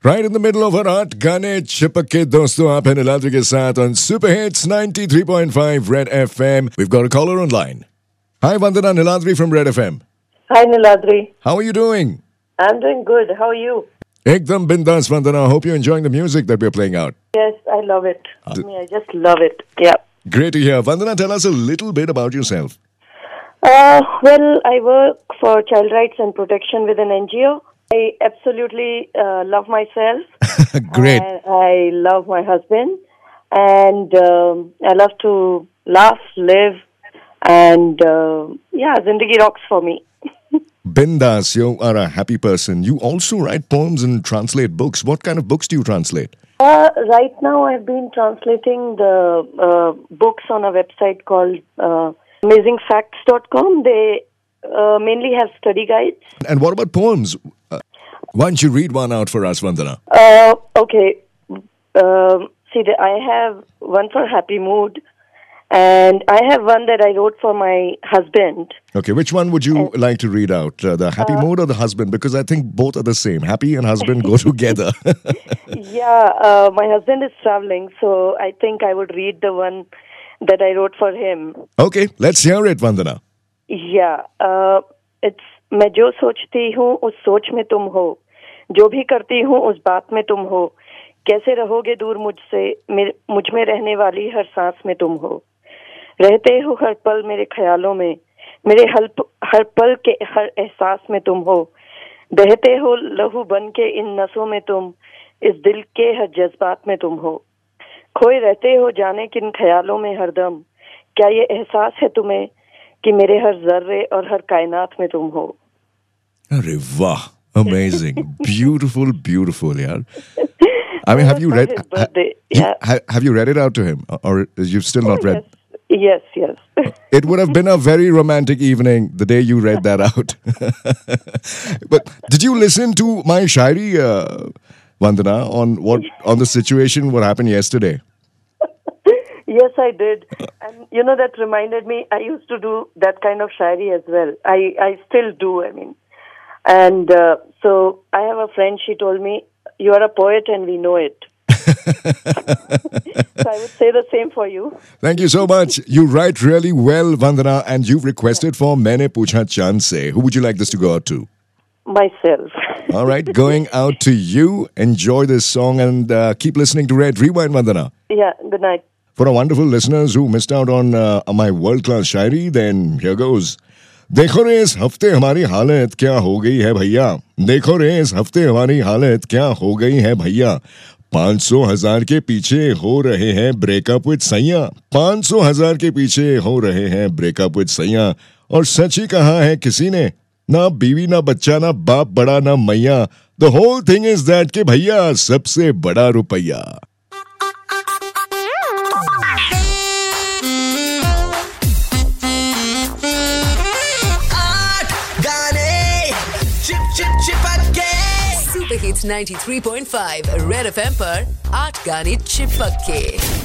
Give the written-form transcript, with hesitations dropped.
Right in the middle of our art गाने चिपक के दोस्तों आप हैं नीलाद्री के साथ on Super Hits 93.5 Red FM. We've got a caller online. Hi Vandana, Niladri from Red FM. Hi Niladri. How are you doing? I'm doing good. How are you? Ekdam bindas Vandana. Hope you're enjoying the music that we're playing out. Yes, I love it. I just love it. Yeah. Great to hear. Vandana, tell us a little bit about yourself. Well, I work for child rights and protection with an NGO. I absolutely love myself. Great. I love my husband. And I love to laugh, live. And Zindagi rocks for me. Bindas, you are a happy person. You also write poems and translate books. What kind of books do you translate? Right now I've been translating the books on a website called amazingfacts.com. They mainly have study guides. And what about poems? Why don't you read one out for us, Vandana? Okay. I have one for Happy Mood, and I have one that I wrote for my husband. Okay, which one would you like to read out? The Happy Mood or the husband? Because I think both are the same. Happy and husband go together. Yeah, my husband is traveling, so I think I would read the one that I wrote for him. Okay, let's hear it, Vandana. Yeah, it's मैं जो सोचती हूँ उस सोच में तुम हो, जो भी करती हूँ उस बात में तुम हो, कैसे रहोगे दूर मुझसे, मुझ में रहने वाली हर सांस में तुम हो, रहते हो हर पल मेरे ख्यालों में, मेरे हर पल के हर एहसास में तुम हो, बहते हो लहू बन के इन नसों में तुम, इस दिल के हर जज्बात में तुम हो, खोए रहते हो जाने किन ख्यालों में हरदम, क्या ये एहसास है तुम्हें कि मेरे हर जर्रे और हर कायनात में तुम हो. अरे वाह, amazing, beautiful, yaar. I mean, have you read? Have you read it out to him, or you've still not read? Yes. It would have been a very romantic evening the day you read that out. But did you listen to my shairi, Vandana, on the situation what happened yesterday? Yes, I did. And that reminded me, I used to do that kind of shairi as well. I still do, I mean. And so I have a friend, she told me, you are a poet and we know it. So I would say the same for you. Thank you so much. You write really well, Vandana, and you've requested for Maine Pucha Chand Se. Who would you like this to go out to? Myself. All right, going out to you. Enjoy this song and keep listening to Red Rewind, Vandana. Yeah, good night. For our wonderful listeners who missed out on my world-class Shayari, then here goes. देखो रे इस हफ्ते हमारी हालत क्या हो गई है भैया, देखो रे इस हफ्ते हमारी हालत क्या हो गई है भैया, 500,000 के पीछे हो रहे हैं ब्रेकअप विद सैया, 500,000 के पीछे हो रहे हैं ब्रेकअप विद सैया, और सच ही कहा है किसी ने, ना बीवी ना बच्चा ना बाप बड़ा ना मैया, the whole thing is that के भैया सबसे बड़ा रुपया. Super Hits 93.5 Red FM पर 8 गाने चिपक के.